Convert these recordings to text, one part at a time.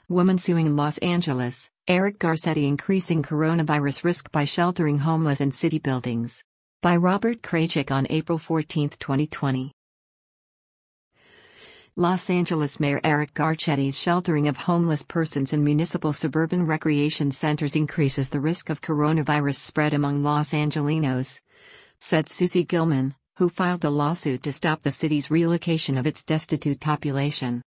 Woman suing Los Angeles, Eric Garcetti increasing coronavirus risk by sheltering homeless in city buildings. By Robert Kraychik on April 14, 2020. Los Angeles Mayor Eric Garcetti's sheltering of homeless persons in municipal suburban recreation centers increases the risk of coronavirus spread among Los Angelinos, said Susie Gilman, who filed a lawsuit to stop the city's relocation of its destitute population.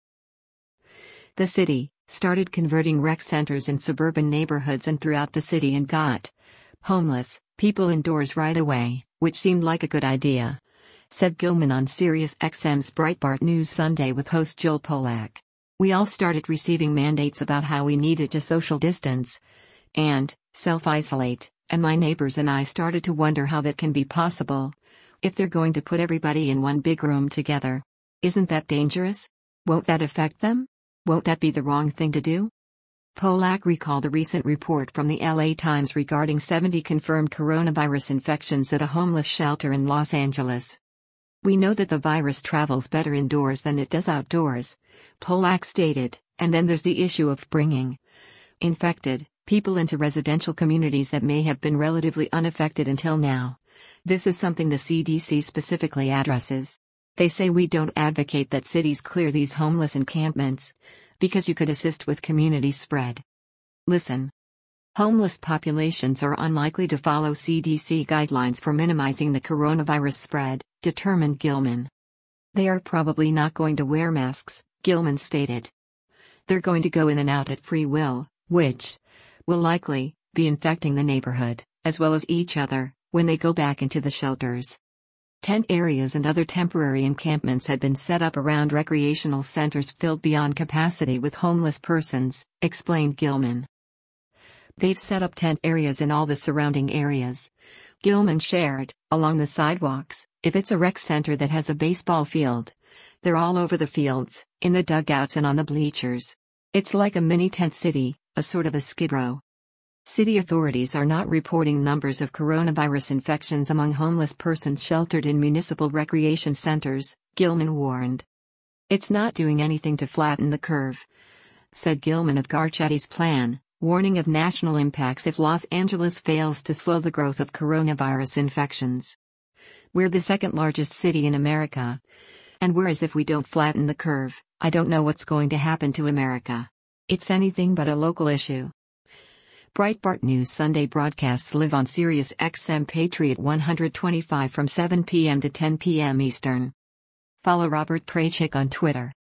The city started converting rec centers in suburban neighborhoods and throughout the city and got homeless people indoors right away, which seemed like a good idea, said Gilman on SiriusXM's Breitbart News Sunday with host Joel Pollack. We all started receiving mandates about how we needed to social distance and self-isolate, and my neighbors and I started to wonder how that can be possible if they're going to put everybody in one big room together. Isn't that dangerous? Won't that affect them? Won't that be the wrong thing to do? Pollack recalled a recent report from the LA Times regarding 70 confirmed coronavirus infections at a homeless shelter in Los Angeles. We know that the virus travels better indoors than it does outdoors, Pollack stated, and then there's the issue of bringing infected people into residential communities that may have been relatively unaffected until now. This is something the CDC specifically addresses. They say we don't advocate that cities clear these homeless encampments, because you could assist with community spread. Listen. Homeless populations are unlikely to follow CDC guidelines for minimizing the coronavirus spread, determined Gilman. They are probably not going to wear masks, Gilman stated. They're going to go in and out at free will, which will likely be infecting the neighborhood, as well as each other, when they go back into the shelters. Tent areas and other temporary encampments had been set up around recreational centers filled beyond capacity with homeless persons, explained Gilman. They've set up tent areas in all the surrounding areas, Gilman shared, along the sidewalks. If it's a rec center that has a baseball field, they're all over the fields, in the dugouts and on the bleachers. It's like a mini tent city, a sort of a skid row. City authorities are not reporting numbers of coronavirus infections among homeless persons sheltered in municipal recreation centers, Gilman warned. It's not doing anything to flatten the curve, said Gilman of Garcetti's plan, warning of national impacts if Los Angeles fails to slow the growth of coronavirus infections. We're the second largest city in America. And whereas if we don't flatten the curve, I don't know what's going to happen to America. It's anything but a local issue. Breitbart News Sunday broadcasts live on SiriusXM Patriot 125 from 7 p.m. to 10 p.m. Eastern. Follow Robert Kraychik on Twitter.